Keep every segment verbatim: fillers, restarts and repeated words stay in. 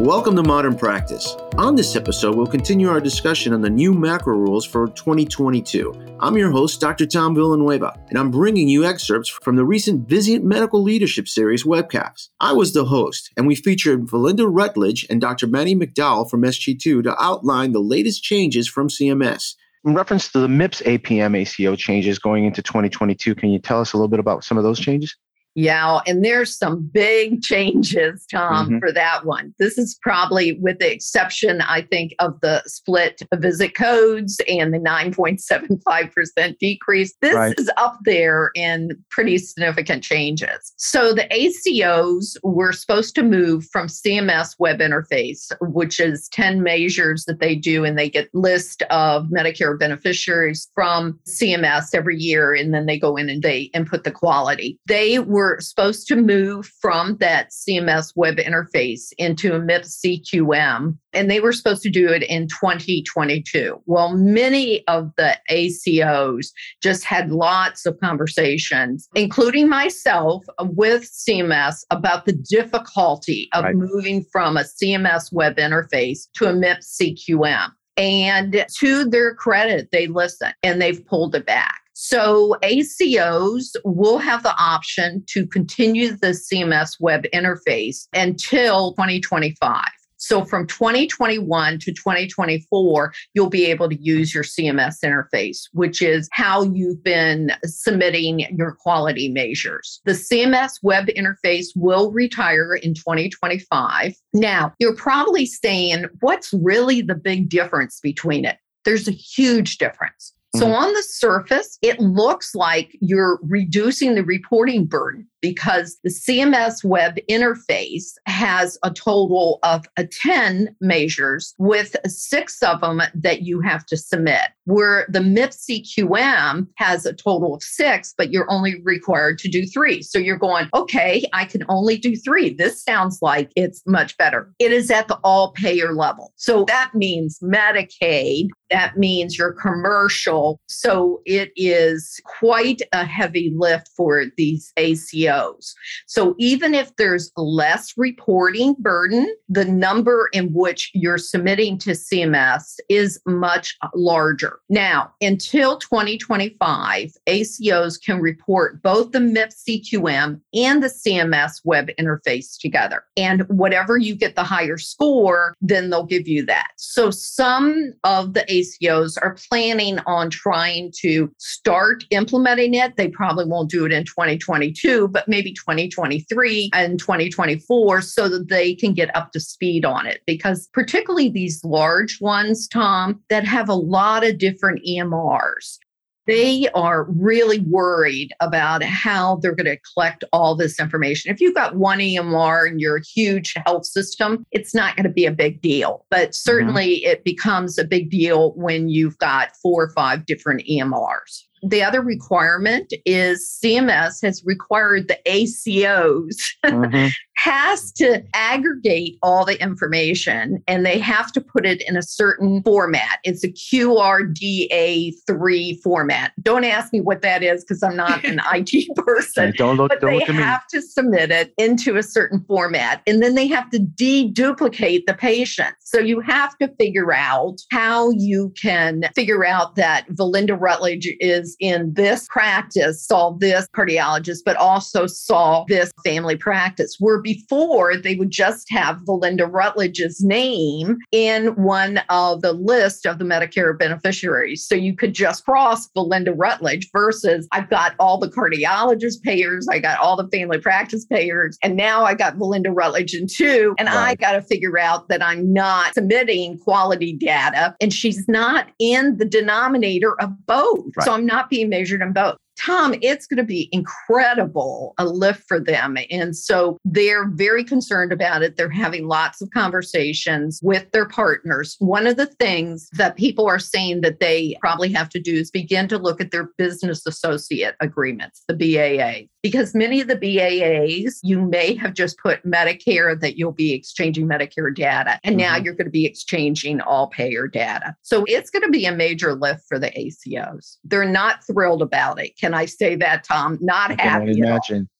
Welcome to Modern Practice. On this episode, we'll continue our discussion on the new macro rules for twenty twenty-two. I'm your host, Doctor Tom Villanueva, and I'm bringing you excerpts from the recent Vizient Medical Leadership Series webcasts. I was the host, and we featured Valinda Rutledge and Doctor Manny McDowell from S G two to outline the latest changes from C M S. In reference to the M I P S A P M A C O changes going into twenty twenty-two, can you tell us a little bit about some of those changes? Yeah, and there's some big changes, Tom, mm-hmm. for that one. This is probably with the exception, I think, of the split visit codes and the nine point seven five percent decrease. This right. is up there in pretty significant changes. So the A C Os were supposed to move from C M S web interface, which is ten measures that they do, and they get list of Medicare beneficiaries from C M S every year, and then they go in and they input the quality. They were We're supposed to move from that C M S web interface into a M I P S C Q M, and they were supposed to do it in twenty twenty-two. Well, many of the A C Os just had lots of conversations, including myself, with C M S about the difficulty of right. moving from a C M S web interface to a M I P S C Q M. And to their credit, they listened and they've pulled it back. So A C Os will have the option to continue the C M S web interface until twenty twenty-five. So from twenty twenty-one to twenty twenty-four, you'll be able to use your C M S interface, which is how you've been submitting your quality measures. The C M S web interface will retire in twenty twenty-five. Now, you're probably saying, what's really the big difference between it? There's a huge difference. So on the surface, it looks like you're reducing the reporting burden because the C M S web interface has a total of uh, ten measures with six of them that you have to submit, where the M I P S C Q M has a total of six, but you're only required to do three. So you're going, okay, I can only do three. This sounds like it's much better. It is at the all payer level. So that means Medicaid, that means your commercial. So it is quite a heavy lift for these A C Os. So even if there's less reporting burden, the number in which you're submitting to C M S is much larger. Now, until twenty twenty-five, A C Os can report both the M I P S C Q M and the C M S web interface together. And whatever you get the higher score, then they'll give you that. So some of the A C Os are planning on trying to start implementing it. They probably won't do it in twenty twenty-two, but maybe twenty twenty-three and twenty twenty-four so that they can get up to speed on it. Because particularly these large ones, Tom, that have a lot of different E M Rs, they are really worried about how they're going to collect all this information. If you've got one E M R in your huge health system, it's not going to be a big deal. But certainly mm-hmm. it becomes a big deal when you've got four or five different E M Rs. The other requirement is C M S has required the A C Os mm-hmm. has to aggregate all the information and they have to put it in a certain format. It's a Q R D A three format. Don't ask me what that is because I'm not an I T person. Don't look, but don't they look at me. have to submit it into a certain format and then they have to deduplicate the patient. So you have to figure out how you can figure out that Valinda Rutledge is in this practice, saw this cardiologist, but also saw this family practice, where before they would just have Valinda Rutledge's name in one of the list of the Medicare beneficiaries. So you could just cross Valinda Rutledge versus I've got all the cardiologist payers, I got all the family practice payers, and now I got Valinda Rutledge in two, and right. I got to figure out that I'm not submitting quality data, and she's not in the denominator of both. Right. So I'm not being measured in both. Tom, it's going to be incredible, a lift for them. And so they're very concerned about it. They're having lots of conversations with their partners. One of the things that people are saying that they probably have to do is begin to look at their business associate agreements, the B A A. Because many of the B A As, you may have just put Medicare that you'll be exchanging Medicare data. And now mm-hmm. you're going to be exchanging all payer data. So it's going to be a major lift for the A C Os. They're not thrilled about it. Can I say that, Tom? Not I happy. can imagine.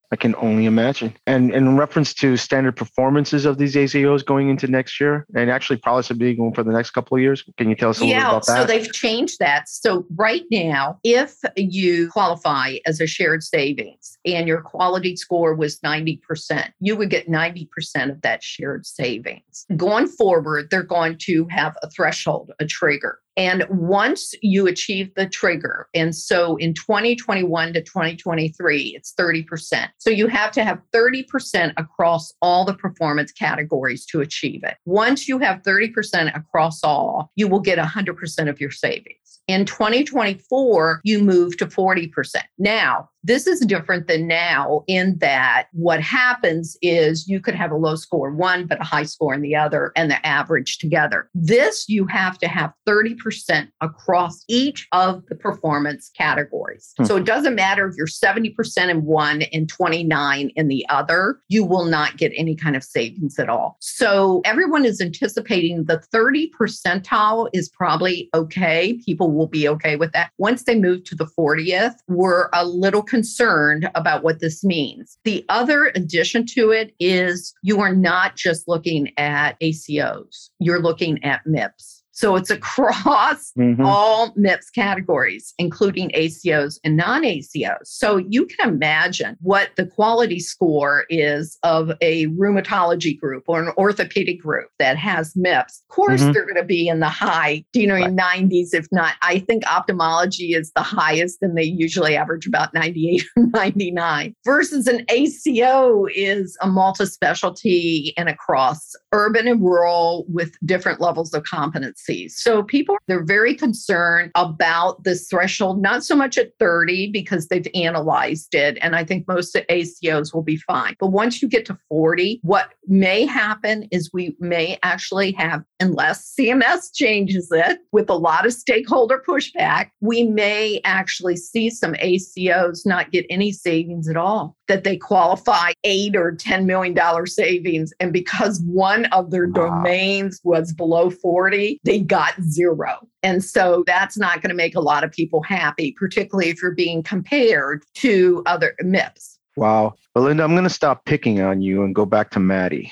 I can only imagine. And, and in reference to standard performances of these A C Os going into next year, and actually possibly going for the next couple of years, can you tell us a yeah, little about that? So they've changed that. So right now, if you qualify as a shared savings and your quality score was ninety percent, you would get ninety percent of that shared savings. Going forward, they're going to have a threshold, a trigger. And once you achieve the trigger, and so in twenty twenty-one to twenty twenty-three, it's thirty percent. So you have to have thirty percent across all the performance categories to achieve it. Once you have thirty percent across all, you will get one hundred percent of your savings. In twenty twenty-four, you move to forty percent. Now, this is different than now in that what happens is you could have a low score one, but a high score in the other, and the average together. This, you have to have thirty percent across each of the performance categories. Hmm. So it doesn't matter if you're seventy percent in one and twenty-nine in the other, you will not get any kind of savings at all. So everyone is anticipating the thirty percentile is probably okay. People will be okay with that. Once they move to the fortieth, we're a little concerned about what this means. The other addition to it is you are not just looking at A C Os, you're looking at M I Ps. So it's across mm-hmm. all M I Ps categories, including A C Os and non-A C Os. So you can imagine what the quality score is of a rheumatology group or an orthopedic group that has M I Ps. Of course, mm-hmm. they're going to be in the high, you know, right. nineties, if not. I think ophthalmology is the highest, and they usually average about ninety-eight or ninety-nine. Versus an A C O is a multi-specialty and across urban and rural with different levels of competency. So people, they're very concerned about this threshold, not so much at thirty because they've analyzed it. And I think most A C Os will be fine. But once you get to forty, what may happen is we may actually have, unless C M S changes it with a lot of stakeholder pushback, we may actually see some A C Os not get any savings at all, that they qualify eight or ten million dollars savings. And because one of their wow. domains was below forty, they got zero. And so that's not going to make a lot of people happy, particularly if you're being compared to other M I Ps. Wow. Belinda, I'm going to stop picking on you and go back to Maddie.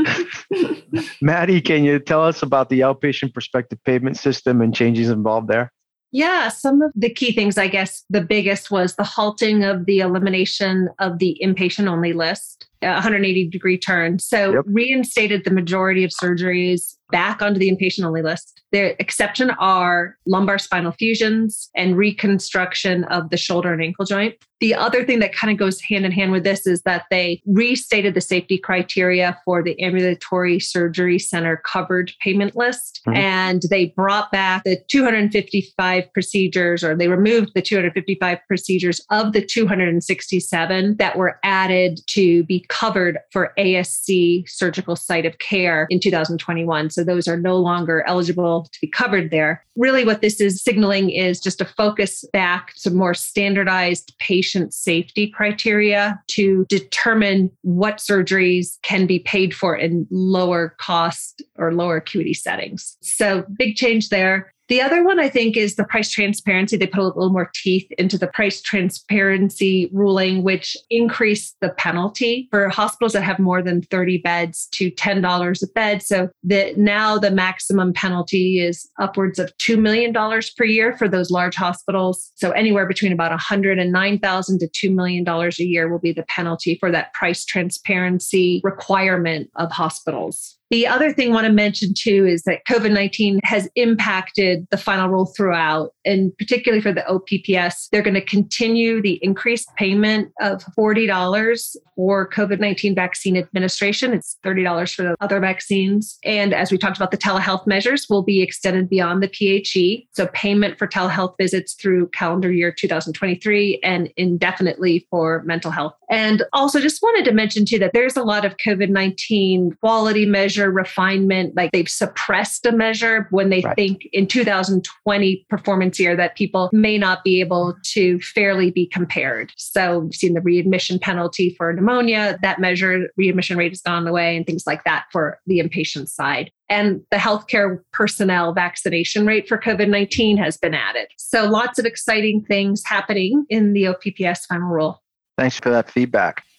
Maddie, can you tell us about the outpatient prospective payment system and changes involved there? Yeah, some of the key things, I guess the biggest was the halting of the elimination of the inpatient only list, a one hundred eighty degree turn. So yep. reinstated the majority of surgeries back onto the inpatient only list. The exception are lumbar spinal fusions and reconstruction of the shoulder and ankle joint. The other thing that kind of goes hand in hand with this is that they restated the safety criteria for the ambulatory surgery center covered payment list. Mm-hmm. And they brought back the two hundred fifty-five procedures, or they removed the two hundred fifty-five procedures of the two hundred sixty-seven that were added to be covered for A S C surgical site of care in two thousand twenty-one. So those are no longer eligible to be covered there. Really what this is signaling is just a focus back to more standardized patient safety criteria to determine what surgeries can be paid for in lower cost or lower acuity settings. So big change there. The other one, I think, is the price transparency. They put a little more teeth into the price transparency ruling, which increased the penalty for hospitals that have more than thirty beds to ten dollars a bed. So that now the maximum penalty is upwards of two million dollars per year for those large hospitals. So anywhere between about one hundred nine thousand dollars to two million dollars a year will be the penalty for that price transparency requirement of hospitals. The other thing I want to mention too is that COVID nineteen has impacted the final rule throughout, and particularly for the O P P S, they're going to continue the increased payment of forty dollars for COVID nineteen vaccine administration. It's thirty dollars for the other vaccines. And as we talked about, the telehealth measures will be extended beyond the P H E. So payment for telehealth visits through calendar year two thousand twenty-three and indefinitely for mental health. And also just wanted to mention too that there's a lot of COVID nineteen quality measure refinement, like they've suppressed a measure when they right. think in two thousand twenty performance year that people may not be able to fairly be compared. So we've seen the readmission penalty for pneumonia, that measure, readmission rate has gone away and things like that for the inpatient side. And the healthcare personnel vaccination rate for COVID nineteen has been added. So lots of exciting things happening in the O P P S final rule. Thanks for that feedback.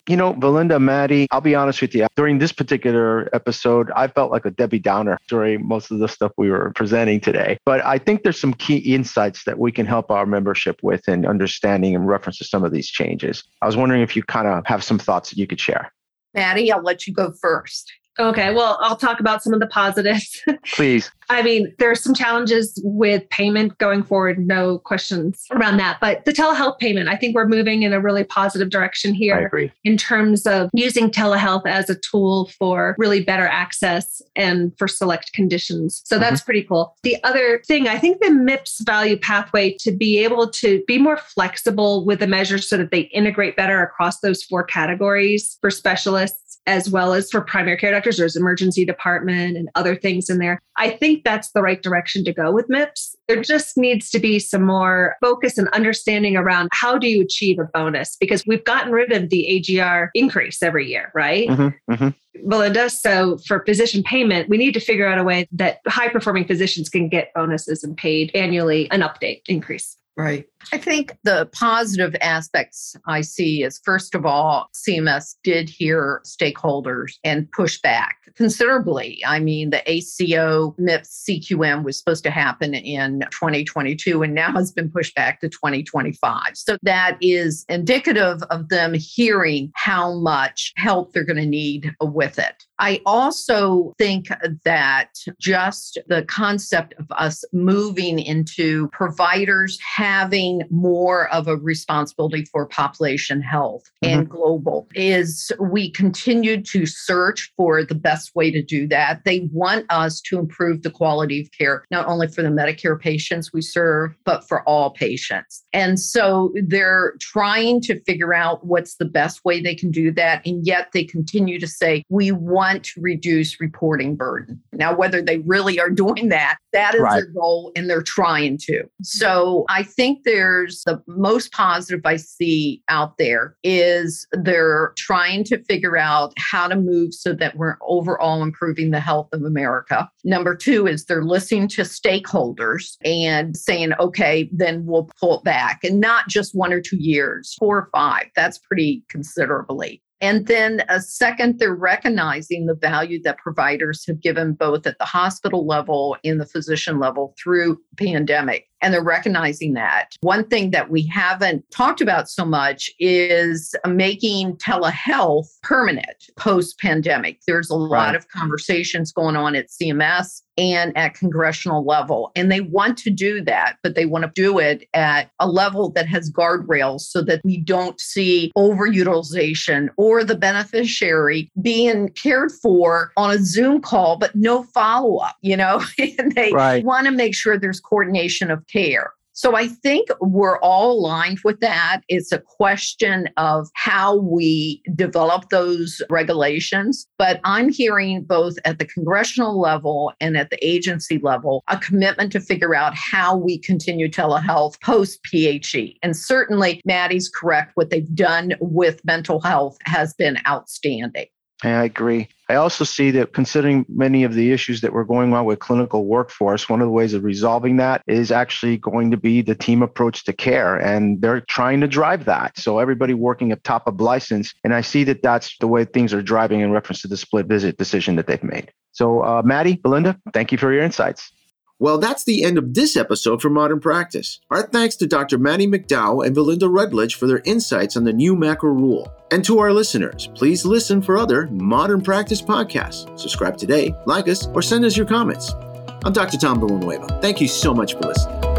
You know, Belinda, Maddie, I'll be honest with you. During this particular episode, I felt like a Debbie Downer during most of the stuff we were presenting today. But I think there's some key insights that we can help our membership with in understanding in reference to some of these changes. I was wondering if you kind of have some thoughts that you could share. Maddie, I'll let you go first. Okay, well, I'll talk about some of the positives. Please. I mean, there are some challenges with payment going forward, no questions around that. But the telehealth payment, I think we're moving in a really positive direction here. I agree. In terms of using telehealth as a tool for really better access and for select conditions. So that's mm-hmm. pretty cool. The other thing, I think the M I P S value pathway to be able to be more flexible with the measures so that they integrate better across those four categories for specialists, as well as for primary care doctors. There's emergency department and other things in there. I think that's the right direction to go with M I P S. There just needs to be some more focus and understanding around how do you achieve a bonus? Because we've gotten rid of the A G R increase every year, right? Mm-hmm, mm-hmm. Belinda, so for physician payment, we need to figure out a way that high-performing physicians can get bonuses and paid annually, an update increase. Right. I think the positive aspects I see is, first of all, C M S did hear stakeholders and push back considerably. I mean, the A C O M I P S C Q M was supposed to happen in twenty twenty-two and now has been pushed back to twenty twenty-five. So that is indicative of them hearing how much help they're going to need with it. I also think that just the concept of us moving into providers having more of a responsibility for population health mm-hmm. and global is we continue to search for the best way to do that. They want us to improve the quality of care, not only for the Medicare patients we serve, but for all patients. And so they're trying to figure out what's the best way they can do that. And yet they continue to say, we want to reduce reporting burden. Now, whether they really are doing that, that is right. their goal, and they're trying to. So I think there's the most positive I see out there is they're trying to figure out how to move so that we're overall improving the health of America. Number two is they're listening to stakeholders and saying, okay, then we'll pull it back, and not just one or two years, four or five. That's pretty considerably. And then a second, they're recognizing the value that providers have given both at the hospital level and the physician level through pandemic. And they're recognizing that. One thing that we haven't talked about so much is making telehealth permanent post-pandemic. There's a lot right. of conversations going on at C M S and at congressional level. And they want to do that, but they want to do it at a level that has guardrails so that we don't see overutilization or the beneficiary being cared for on a Zoom call, but no follow-up, you know, and they right. want to make sure there's coordination of care. So I think we're all aligned with that. It's a question of how we develop those regulations. But I'm hearing both at the congressional level and at the agency level, a commitment to figure out how we continue telehealth post-P H E. And certainly, Maddie's correct. What they've done with mental health has been outstanding. I agree. I also see that considering many of the issues that we're going on with clinical workforce, one of the ways of resolving that is actually going to be the team approach to care. And they're trying to drive that. So everybody working at top of license. And I see that that's the way things are driving in reference to the split visit decision that they've made. So uh, Maddie, Belinda, thank you for your insights. Well, that's the end of this episode for Modern Practice. Our thanks to Doctor Maddie McDowell and Belinda Rutledge for their insights on the new macro rule. And to our listeners, please listen for other Modern Practice podcasts. Subscribe today, like us, or send us your comments. I'm Doctor Tom Villanueva. Thank you so much for listening.